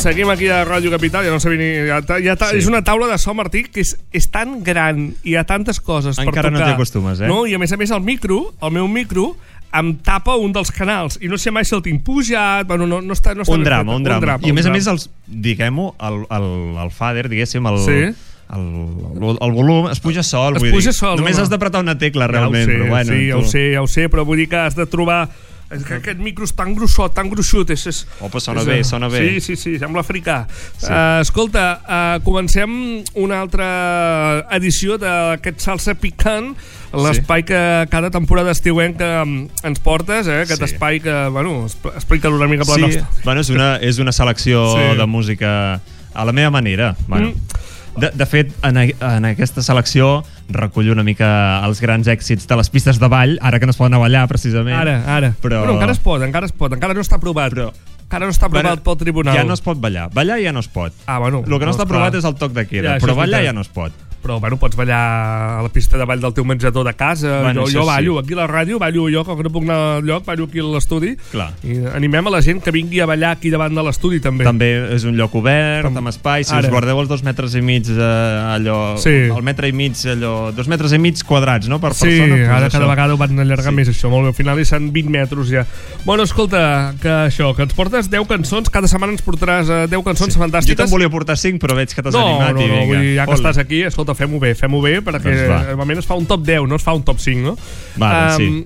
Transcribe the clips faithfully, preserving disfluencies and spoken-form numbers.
seguim aquí a Ràdio Capital, ja no sé ni... Ja, ja, sí. És una taula de so, Martí, que és, és tan gran, hi ha tantes coses encara per tocar. Encara no t'hi acostumes, eh? No? I a més a més el micro, el meu micro, em tapa un dels canals i no sé mai si el tinc pujat, bueno, no, no està... No està un, drama, un drama, un drama. I a més drama. a més, els, diguem-ho, el, el, el fader, diguéssim, el... Sí. El, el, el volum es puja sol, es vull puja dir. sol, només home. has d'apretar una tecla, realment. Ja ho sé, però bueno, sí, ja tu... ho sé, ja ho sé, però vull dir que has de trobar... És que aquest micro és tan gruixot, tan gruixut. És, és, Opa, sona és, bé, sona bé. Sí, sí, sí, sembla africà. Sí. Uh, escolta, uh, comencem una altra edició d'aquest Salsa Picant, l'espai sí. que cada temporada estiuenca ens portes, eh? Aquest sí. espai que, bueno, explica-lo una mica per la sí. nostra. Bueno, és una, és una selecció sí. de música a la meva manera. Bueno. Mm. De, de fet, en, en aquesta selecció recullo una mica els grans èxits de les pistes de ball, ara que no es poden ballar, precisament. Ara, ara. Però... Bueno, encara es pot, encara es pot, encara no està aprovat. Però... Encara no està aprovat bueno, pel tribunal. Ja no es pot ballar. Ballar ja no es pot. Ah, bueno. El que no, no està aprovat és el toc de queda, ja, però ballar ja no es pot. Però, bueno, pots ballar a la pista de ball del teu menjador de casa. Bueno, jo jo ballo, sí. aquí a la ràdio, ballo jo, com que no puc anar al lloc, ballo aquí a l'estudi. Clar. I animem a la gent que vingui a ballar aquí davant de l'estudi, també. També és un lloc obert, Tam... amb espai. Si Ara. us guardeu els dos metres i mig, eh, allò... Sí. El metre i mig, allò... Dos metres i mig quadrats, no?, per sí, persona. Sí, ara cada vegada ho van allargar sí. més, això. Molt bé, al final hi són vint metres, ja. Bueno, escolta, que això, que ens portes deu cançons, cada setmana ens portaràs deu cançons sí. fantàstiques. Jo te'n volia portar cinc, però veig que t'has no, animat no, i vinga. No, vull dir, ja que Hola. estàs aquí, escolta, fem-ho bé, fem-ho bé, perquè doncs normalment es fa un top deu, no es fa un top cinc, no? Va, um, sí.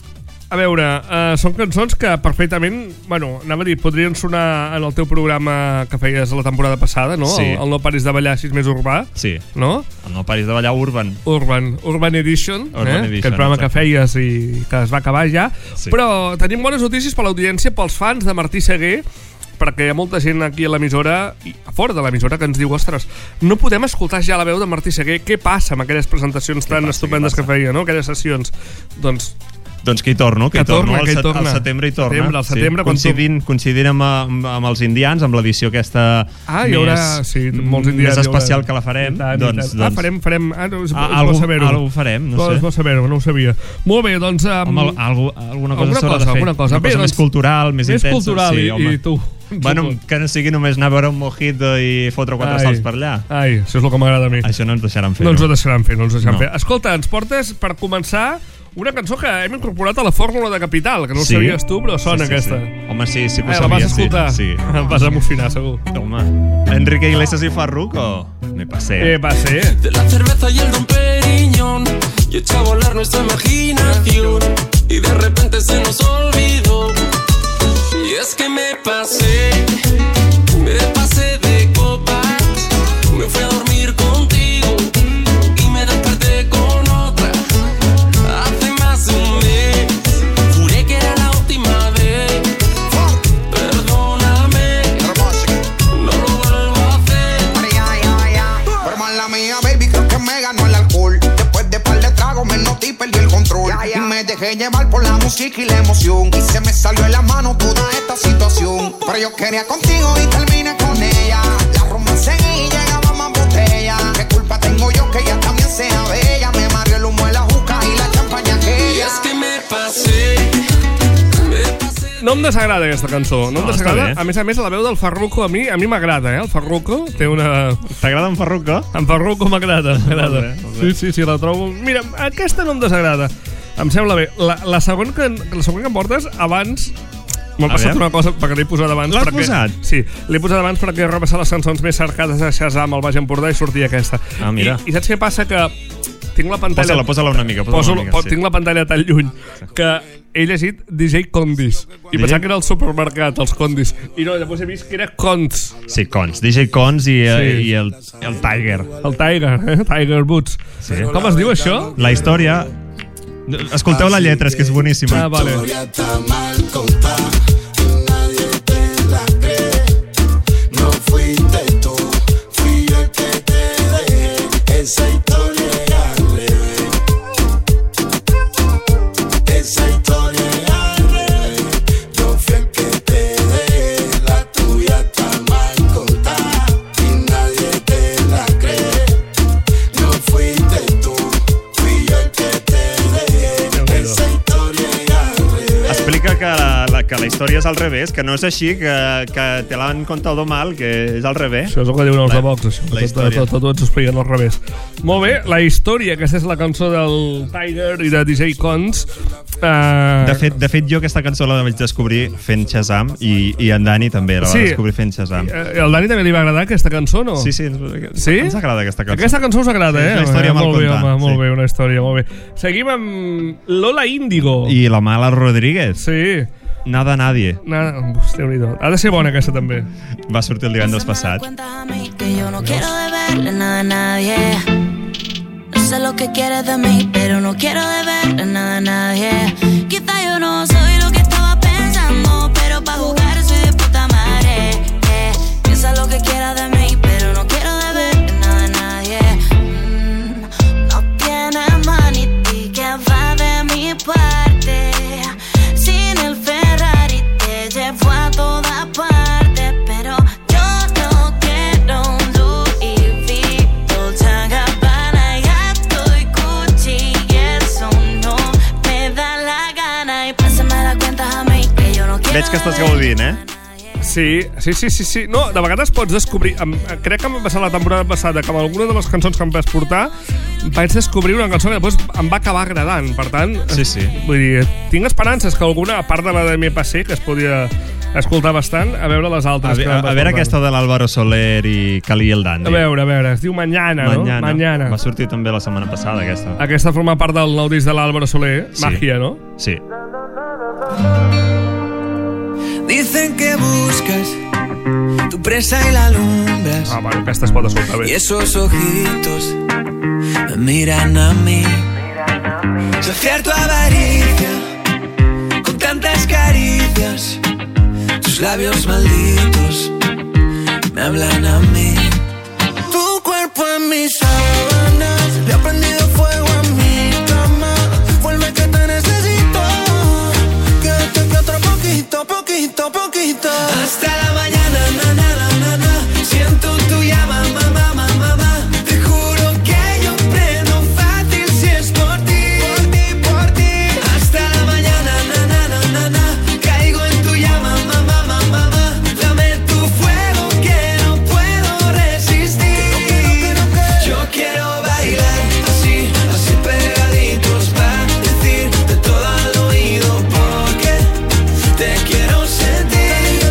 A veure, uh, són cançons que perfectament, bueno, anava a dir, podrien sonar en el teu programa que feies la temporada passada, no? Sí. El, el No paris de ballar sis més urbà. Sí. No? El No paris de ballar Urban. Urban, Urban Edition, Urban eh? Edition, Aquest programa exacte. que feies i que es va acabar ja. Sí. Però tenim bones notícies per l'audiència, pels fans de Martí Seguer, perquè hi ha molta gent aquí a l'emissora i a fora de l'emissora que ens diu, ostres, no podem escoltar ja la veu de Martí Seguer, què passa amb aquelles presentacions tan passa, estupendes que feia, no? Aquelles sessions. Doncs Doncs que hi torno, que, que hi torno, torna, al, que hi set, torna. al setembre hi torna. Setembre, al setembre, sí. Coincidint, tu... coincidint amb, amb, amb els indians, amb l'edició aquesta ah, hi haurà, més, sí, molts indians, més especial que la farem. Tant, doncs, tant. doncs... Ah, farem, farem... Ah, no, és, ah, és algo, bo saber-ho. Algo farem, no sé. És bo saber-ho, no ho sabia. Molt bé, doncs... Um, Home, algo, alguna cosa s'haurà de fer. Alguna cosa, una cosa bé, més doncs, cultural, més, més intensa. cultural, sí, i, home. i tu... Bueno, que no sigui només anar a veure un mojito i fotre quatre ai, salts per allà. Ai, això és el que m'agrada a mi. Això no ens deixaran fer. No ens ho deixaran fer, no ens ho deixaran no. fer. Escolta, ens portes, per començar, una cançó que hem incorporat a la fórmula de Capital, que no sí? ho sabies tu, però sona sí, sí, aquesta. Sí. Home, sí, sí que ho ai, sabia. la vas escoltar? Sí. sí. Em vas emocionar, segur. Home, Enrique Iglesias y Farruko. Me pasé. Me pasé. De la cerveza y el Don Periñón y echa a volar nuestra imaginación y de repente se nos olvidó. Y es que me pasé, me pasé de copas, me fui a dormir contigo y me desperté con otra. Hace más de un mes, juré que era la última vez. Perdóname, no lo vuelvo a hacer. Pero mala mía, baby, creo que me ganó el alcohol. Después de par de tragos me noté y perdí el control. Y me dejé llevar por la música y la emoción. Y se me salió en la mano toda esta situación. Pero yo quería contigo y terminé con ella. La rumba seguí y llegaba más botella. ¿Qué culpa tengo yo que ella también sea bella? Me mareó el humo de la juca y la champaña aquella. Y es que me pasé, me pasé. No em desagrada aquesta cançó, no em No, desagrada. està bé. A més a més, la veu del Farruko a mi a mi m'agrada, eh? El Farruko té una... T'agrada en Farruko? En Farruko m'agrada, m'agrada. Molt bé, molt bé. Sí, sí, sí, la trobo... Mira, aquesta no em desagrada. Em sembla bé. La, la, següent que, la següent que em portes, abans... M'ha A passat veure. una cosa perquè l'he posat abans. L'has perquè, posat? Sí, l'he posat abans perquè he repassat les cançons més cercades de Shazam al Baix Empordà i sortia aquesta. Ah, mira. I, I saps què passa? Que tinc la pantalla... Posa-la, posa-la una mica. Posa Poso, una mica po, sí. Tinc la pantalla tan lluny que he llegit D J Condis i D J? pensava que era el supermercat, els Condis. I no, llavors he vist que era Cons. Sí, Cons. D J Cons i, Sí. i el, el Tiger. El Tiger, eh? Tiger Woods. Sí. Com es diu això? La història... Escolteu la lletra, és que és boníssima. Ah, vale. Historia está mal contada, nadie te la cree. No fuiste tú, fui yo el que te dejé. Esa historia es al revés. Esa historia es al revés. Yo fui el que te dejé. La tuya está mal contada y nadie te la cree. No fuiste tú, fui yo el que te dejé. Esa historia es al revés. Explica que la, la, que la història és al revés, que no és així, que, que te l'han contado mal, que és al revés. Això és el que diuen els de Vox, això. La història. Tot, tot, tot ens ho expliquen al revés. Molt bé, la història, aquesta és la cançó del Tiger i de D J Cons. Uh... De fet, de fet, jo aquesta cançó la vaig descobrir fent Shazam i, i en Dani també la va sí. descobrir fent Shazam. El Dani també li va agradar aquesta cançó, no? Sí, sí. Sí? Ens agrada aquesta cançó. Aquesta cançó us agrada, sí, eh? És una història mal molt bé, contada. home, molt sí. bé, una història, molt bé. Seguim amb Lola Índigo. I la Mala Rodríguez. Sí. Nada Nadie. Nada, Déu-n'hi-do. Ha de ser bona aquesta també. Va sortir el divendres passat. Que yo no quiero deberle nada a nadie. No sé lo que quieres de mí, pero no quiero deberle nada a nadie. Quizá yo no soy lo que estaba pensando, pero pa' jugar soy de puta madre. eh. Piensa lo que quieras de mí, pero no quiero deberle nada a nadie. mm, No tienes maniti que va de mi parte. Sin el Ferrari te llevo a toda parte, pero yo no quiero un Louis Vuitton, Gabbana, ya estoy Gucci y eso no me da la gana. Y pásame la cuenta a mí que yo no quiero. Veig que estàs gaudint, eh? Sí, sí, sí, sí, sí. No, de vegades pots descobrir... Em, crec que em va passar la temporada passada que amb alguna de les cançons que em vas portar vaig descobrir una cançó que després em va acabar agradant. Per tant, Sí, sí. vull dir, tinc esperances que alguna, a part de la de M P C, que es podia escoltar bastant, a veure les A, altres. ve, que a, em vas a veure portant. aquesta de l'Álvaro Soler i Cali el Dandy. A veure, a veure, es diu Mañana, no? Mañana. Mañana. Va sortir també la setmana passada, aquesta. Aquesta forma part del nou disc de l'Álvaro Soler, Sí. Magia, no? Sí. Dicen que buscas tu presa y la alumbras. Ah, bueno, aquesta es pot escoltar Y bé. esos ojitos me miran a mí. Saciar tu avaricia con tantas caricias. Tus labios malditos me hablan a mí. Tu cuerpo en mis sábanas, le ha prendido fuego a mi cama. Vuelve que te necesito. Quédate que otro poquito, poquito, poquito. Hasta la mañana, na, na, na, na, na. Siento tu llama, mamá, mamá, mamá. Te juro que yo prendo fácil si es por ti, por ti, por ti. Hasta la mañana, na, na, na, na, na. Caigo en tu llama, mamá, mamá, mamá. Dame tu fuego que no puedo resistir. Yo quiero bailar así, así pegaditos para decirte todo al oído porque te quiero sentir.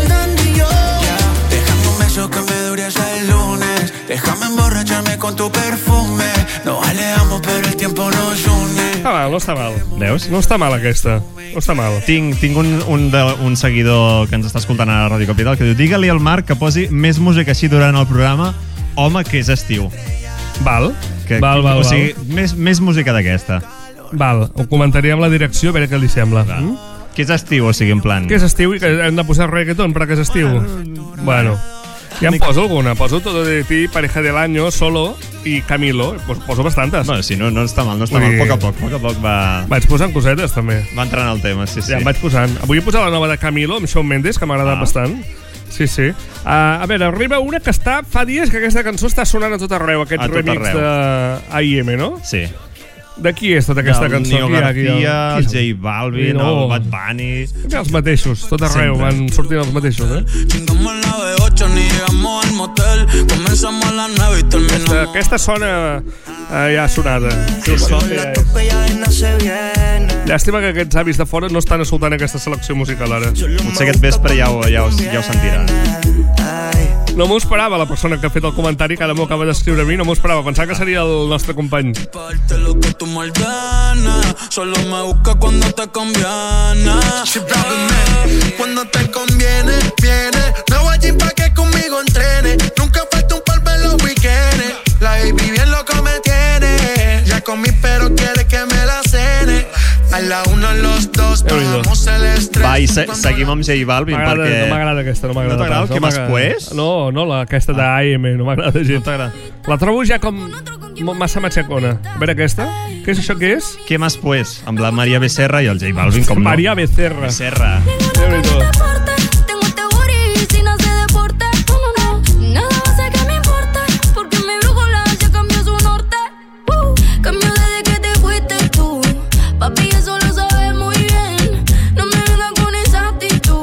Déjame un beso que me dure hasta el lunes. Déjame emborracharme con tu perfume. Nos alejamos pero el tiempo nos une. Està mal, no està mal. Veus? No està mal aquesta. No està mal. Tinc, tinc un, un, de, un seguidor que ens està escoltant a la Ràdio Capital que diu: digue-li al Marc que posi més música així durant el programa. Home, que és estiu. Val, Que, val, val, o sigui, val. més, més música d'aquesta. Val, ho comentaria amb la direcció, a veure què li sembla. Mm? Que és estiu, o sigui, en plan... Que és estiu i que hem de posar reggaeton perquè és estiu. Bueno, ja em poso alguna. Poso Todo de ti, Pareja del Año, Solo i Camilo. Pues poso bastantes. Bueno, sí, no, no està mal, no està Vull mal. dir- A poc a poc, a poc a poc va, Vaig posant cosetes, també. va entrant el tema, sí, sí. Ja em vaig posant. Avui he posat la nova de Camilo, amb Shawn Mendes, que m'ha agradat Ah. bastant. Sí, sí. Uh, a veure, arriba una que està... Fa dies que aquesta cançó està sonant a tot arreu, aquest A tot remix arreu. de A I M, no? Sí. De qui és tota aquesta Del cançó? Nio Qui hi ha aquí? García, Qui el són? J Balvin, No. el Bad Bunny... Els mateixos, tot arreu, Sempre. van sortint els mateixos, eh? Chingamos la B ocho, ni llegamos al motel. Comenzamos a las nueve y Aquesta, terminamos. aquesta sona eh, ja sonada. Sí, sí. ja és. Llàstima que aquests avis de fora no estan escoltant aquesta selecció musical ara. Potser aquest vespre ja ho, ja ho, ja ho sentirà. No m'ho esperava, la persona que ha fet el comentari, que ara m'ho acaba d'escriure a mi, no m'ho esperava. Pensava que seria el nostre company. Parte lo que tú me ordenas. Solo me busca cuando te conviene. Cuando te conviene, viene. No voy allí pa' que conmigo entrene. Nunca falta un par en los weekends. La baby bien loco me tiene. Ya comí pero quiere que me la cene. A la una los dos Déu-n'hi-do. pagamos el estrés. Va, i se, seguim amb J Balvin M'agrada, perquè... no m'agrada aquesta, no m'agrada. No t'agrada pas, el que m'has m'agrada. pues? No, no, la, aquesta d'A M, no m'agrada gens. No t'agrada? La trobo ja com mo- massa matxacona. A veure aquesta, què és això que és? Què més pues? Amb la Maria Becerra i el J Balvin, com no? Maria Becerra. Becerra. Déu-n'hi-do. Tengo este booty sin hacer deporte. No, no, no, nada va a ser que me importe. Porque mi brújula ya cambió su norte. Uh, cambió desde que te fuiste tú. Papi, eso lo sabes muy bien. No me vengas con esa actitud.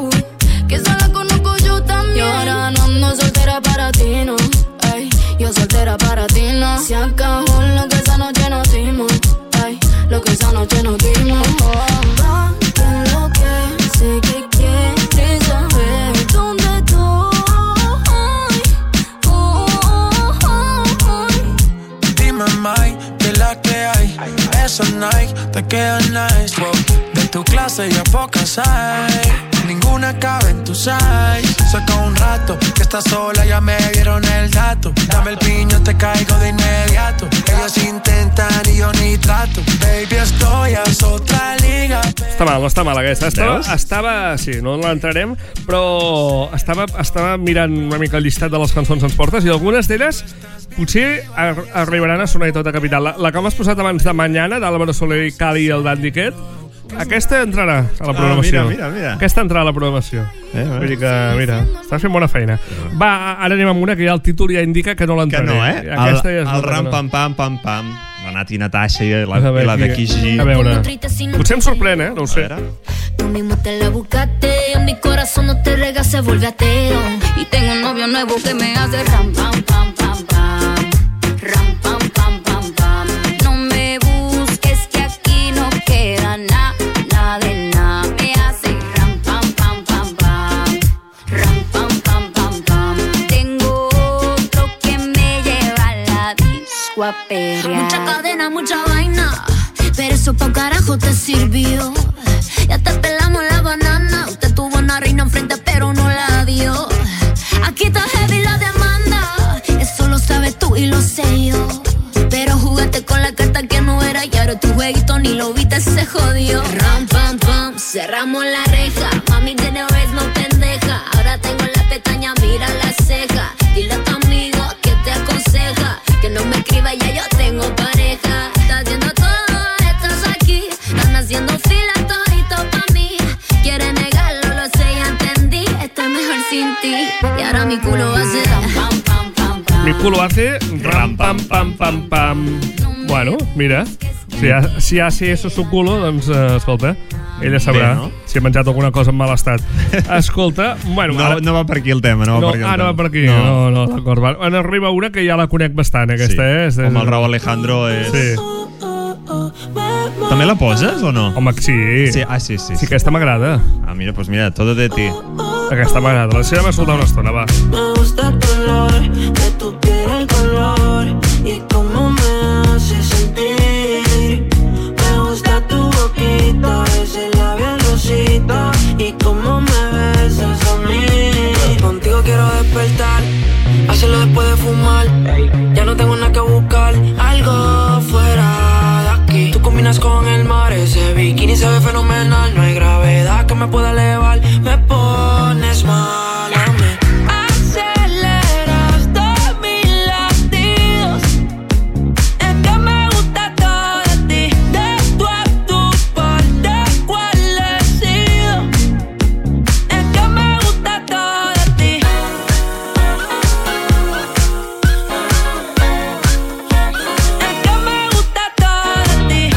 que esa noche nos dimos. Va, que lo que sé que quieres saber dónde estoy. Oh, oh, oh, oh. Dime, Mike, que la que hay. Esos Nike te quedan nice, wow. De tu clase ya pocas hay. Ninguna cabe en tu size. Saca un rato que estás sola, ya me dieron el dato. Dame el piño, te caigo de inmediato. Ellos intentan y yo ni trato. Baby, estoy a otra liga. Està mal, no està mal aquesta. Estava, estava sí, no l'entrarem, però estava, estava mirant una mica el llistat de les cançons ens portes i algunes d'elles potser ar arribaran a sonar i tota capital. La, la que m'has posat abans de Mañana, d'Álvaro Soler i Cali i el Dandy Cat, aquesta entrarà a la programació. Ah, mira, mira, mira. Aquesta entrarà a la programació. Eh, Vull dir que, mira, estàs fent bona feina. Va, ara anem amb una que ja el títol ja indica que no l'entraré. Que no, eh? Aquesta el ja és el ram, no. pam, pam, pam, pam. La Nati Natasha i la, A veure, i la Becky aquí, G. a veure. Potser em sorprèn, eh? No ho sé. Tú mismo te la buscaste, en mi corazón no te rega, se vuelve ateo. Y tengo un novio nuevo que me hace ram, pam, pam, pam, pam. Ram, pam, pam, pam, pam. No me busques que aquí no queda nada, nada de nada. Me hace ram, pam, pam, pam, pam. Ram, pam, pam, pam, pam. Tengo otro que me lleva a la disco a perrear. Mucha cadena, mucha vaina, pero eso pa' carajo te sirvió. Ya te pelamos la banana. Usted tuvo una reina enfrente pero no la dio. Aquí está heavy la demanda. Eso lo sabes tú y lo sé yo. Pero jugaste con la carta que no era y ahora tu jueguito ni lo viste, se jodió. Ram, pam, pam, cerramos la reja. Mami, de nuevo es no pendeja. Ahora tengo la pestaña, mira la ceja. Dile a tu amigo que te aconseja que no me escriba, ya yo tengo pareja. Estás haciendo todo, estás aquí. Están haciendo fila todito pa' mí. Quiere negarlo, lo sé, ya entendí. Estoy mejor sin ti. Y ahora mi culo hace ram, pam, pam, pam, pam. Mi culo hace ram, pam, pam, pam, pam. Bueno, mira, si, ha, si hace eso su culo, doncs, eh, escolta, ella sabrà. Bé, no? Si ha menjat alguna cosa en mal estat. Escolta, bueno... No, ara... no va per aquí el tema, no va no, per aquí el ah, tema. no va per aquí, no, no, no d'acord. En arriba una que ja la conec bastant, aquesta, sí. eh? És, Com el Raúl Alejandro és... Sí. També la poses o no? Home, sí. Sí, ah, sí, sí. Sí, aquesta m'agrada. Ah, mira, pues mira, todo de ti. Aquesta m'agrada. La seva m'ha escoltat una estona, va. Me gusta tu olor, de tu piel el color y cómo me hace sentir. Me gusta tu boquita, ese labial rosita y cómo me besas a mí. Contigo quiero despertar, hacerlo después de fumar. Ya no tengo nada que buscar, algo fuera de aquí. Tú combinas con el mar, ese bikini se ve fenomenal. No hay gravedad que me pueda elevar, me pones mal a mí. Aceleras todos mis latidos. Es que me gusta todo de ti, de tu a tu parte cuál he sido. Es que me gusta todo de ti. Es que me gusta todo de ti.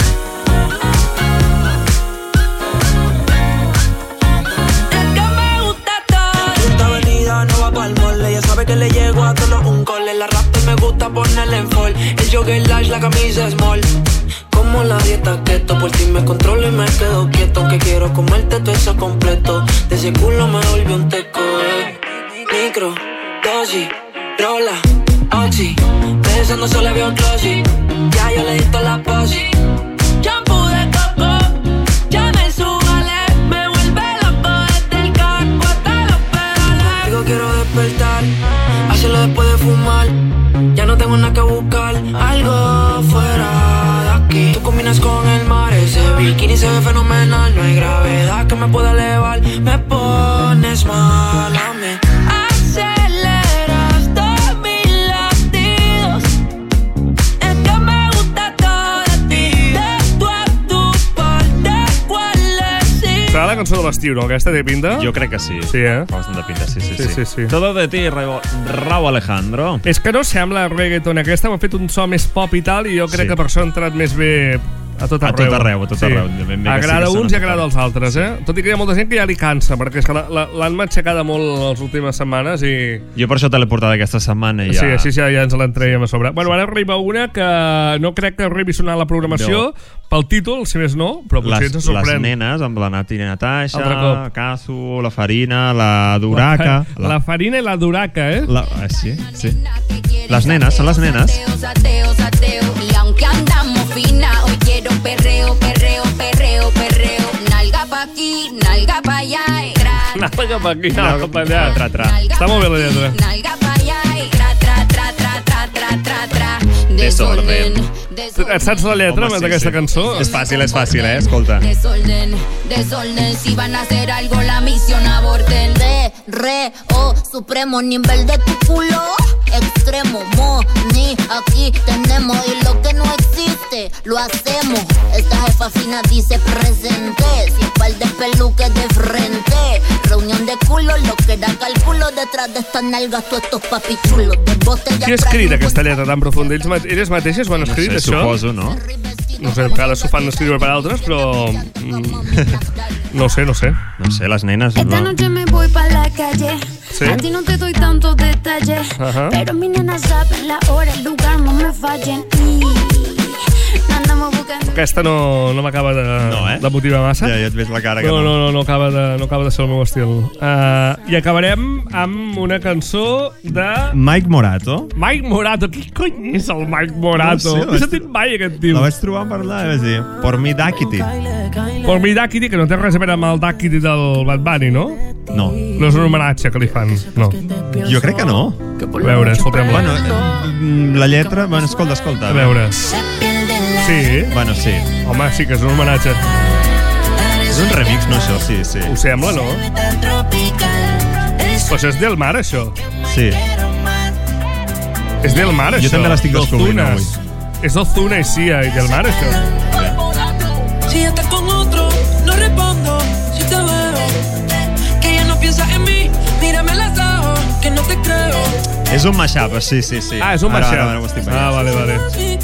Que le llego a solo un cole. La raptor me gusta ponerle en fall. El jogger large, la camisa small. Como la dieta keto, por ti me controlo y me quedo quieto. Que quiero comerte todo eso completo. De ese culo me volvió un teco, eh. Micro, dosis, rola, oxi. Pensando solo veo glossy. Ya yo le di toda la posi. Shampoo de coco, ya me subale. Me vuelve loco desde el casco hasta los pedales. Digo quiero despertar, hacerlo después de fumar. Ya no tengo nada que buscar, algo fuera de aquí. Tú combinas con el mar, ese bikini se ve fenomenal. No hay gravedad que me pueda elevar, me pones mal a mí. Aceleras todos mis latidos. Es que me gusta todo de ti, de tu a tu parte cuál es. Serà la cançó de l'estiu, no? Aquesta té pinta? Jo crec que sí. Sí, eh? Fa bastant de pinta, sí, sí, Sí, sí. sí, sí. Todo de ti, Raúl Raúl Alejandro. És que no sembla reggaeton aquesta, m'ha fet un so més pop i tal, i jo crec Sí. que per això ha entrat més bé A tot arreu. A tot arreu, a tot arreu. Sí. Ben bé que agrada sí que uns i sona agrada als altres, eh? Tot i que hi ha molta gent que ja li cansa, perquè és que l'han matxacada molt les últimes setmanes i... Jo per això te l'he portat aquesta setmana i ja... Sí, així ja, ja ens l'entraiem a sobre. Bueno, ara arriba una que no crec que arribi a sonar a la programació, no. Pel títol, si més no, però potser les, ens sorprèn. Les nenes, amb la Nati i Natasha, Casu, la Farina, la Duraca... La, la Farina i la Duraca, eh? La, ah, sí, sí. Les nenes, són les nenes. Y aunque andamos fina, hoy quiero perreo, perreo, perreo, perreo. Nalga pa' aquí, nalga pa' allá. Nalga pa' aquí, nalga pa' allà. Tra, tra. Està molt bé la lletra. Nalga pa' allá y tra, tra, tra, tra, tra, tra, tra, tra. Desorden. Et saps la lletra Home, sí, d'aquesta sí. cançó? És fàcil, és fàcil, eh? Escolta. Desorden, desorden. Si van a hacer algo, la misión aborten. Re, re, oh, supremo nivel de tu culo. Extremo, mo, ni aquí tenemos. Y lo que no existe, lo hacemos. Esta jefa fina dice presente. Sin par de peluques de frente. Reunión de culos, lo que da cálculo. Detrás de estas nalgas, todos estos papichulos. De botella. Qui ha escrit aquesta lletra tan profunda? Ells, mat elles mateixes ho han escrit, no sé, això? Suposo, no? No sé, a vegades s'ho fan escriure per altres, però... Mm, no sé, no sé. No sé, les nenes... Esta No. noche me voy pa' la calle. ¿Sí? A ti no te doy tantos detalles. Ajá. Pero mis nenas saben la hora, el lugar, no me fallen. Y andamos buscando. Aquesta no, no m'acaba de, No, eh? de motivar massa. Ja, ja et veig la cara que No, no. no, no, no, acaba de, no acaba de ser el meu estil. Uh, I acabarem amb una cançó de... Mike Morato. Mike Morato. Qui cony és el Mike Morato? No sé, No he sentit mai aquest tio. La vaig trobar a parlar i vaig dir, por mi Dakiti. Por mi Dakiti, que no té res a veure amb el Dakiti del Bad Bunny, no? No. No és un homenatge que li fan, no. Jo crec que no. A veure, escoltem-la. Bueno, eh, la lletra... Bueno, escolta, escolta. A veure. Sí? Bueno, sí. Home, sí que és un homenatge. És un remix, no, això? Sí, sí. Ho sembla, no? Però això és del mar, això. Sí. És del mar, això. Jo també l'estic descobrint D'Ozuna. avui. És Ozuna i Sia i del mar, això. Si estás con otro, no respondo. Si te veo, que ya no piensas en mí. Mírame los ojos, que no te creo. És un mashup, sí, sí, sí. Ah, és un Ara, mashup. ara, ara ho estic veient. Ah, vale, vale.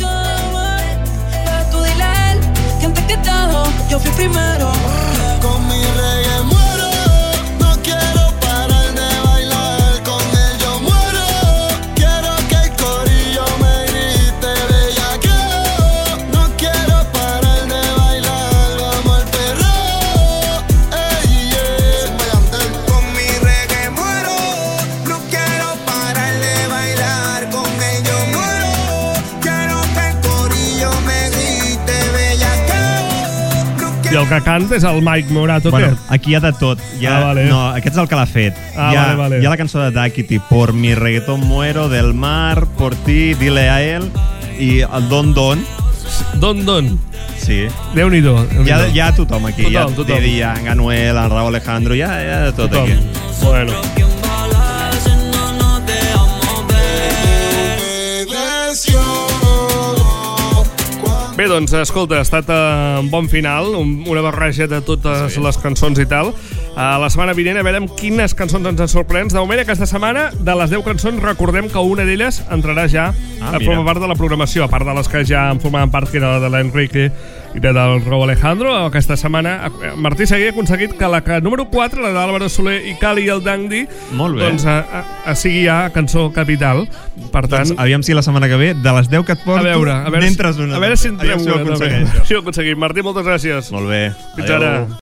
Tú dile a él que antes que todo yo fui primero. Con mi reggae muero, no quiero parar de bailar. Con él yo muero, quiero que el corillo me grite bellaqueo. No quiero parar de bailar, vamos al perreo. Ey, yeah. Con mi reggae muero, no quiero parar de bailar. Con él yo muero, quiero que el corillo me grite bellaqueo. I el que canta és el Mike Morato, Bueno, aquest. aquí hi ha de tot. Hi ha, Ah, vale. No, aquest és el que l'ha fet. Ah, hi, ha, vale, vale. hi ha la cançó de Dakiti, Por mi reggaeton muero, Del mar, Por ti, Dile a él, i el Don Don. Don Don. Sí. Déu-n'hi-do. Hi ha, hi ha tothom aquí. Tothom, hi ha tothom. Didi Yang, Anuel, en Raúl Alejandro, hi ha, hi ha de tot Tothom. aquí. Bueno. Bé, doncs, escolta, ha estat uh, un bon final, un, una barreja de totes les cançons i tal. Uh, la setmana vinent a veure amb quines cançons ens en sorprens. De moment, aquesta setmana, de les deu cançons, recordem que una d'elles entrarà ja Ah, a mira. formar part de la programació, a part de les que ja en formaven part, que era la de l'Enrique i la del Raúl Alejandro. Aquesta setmana eh, Martí Seguí ha aconseguit que la que número quatre, la d'Àlvaro Soler i Cali i el Dangdi, Molt bé. doncs a, a, a sigui ja cançó capital. Per tant, Doncs, aviam si la setmana que ve, de les deu que et porto, a veure, a veure, n'entres una. a veure si entrem Aviam si ho una, també. aconsegueixo. Si ho aconseguim. Martí, moltes gràcies. Molt bé. Fins ara. Adéu.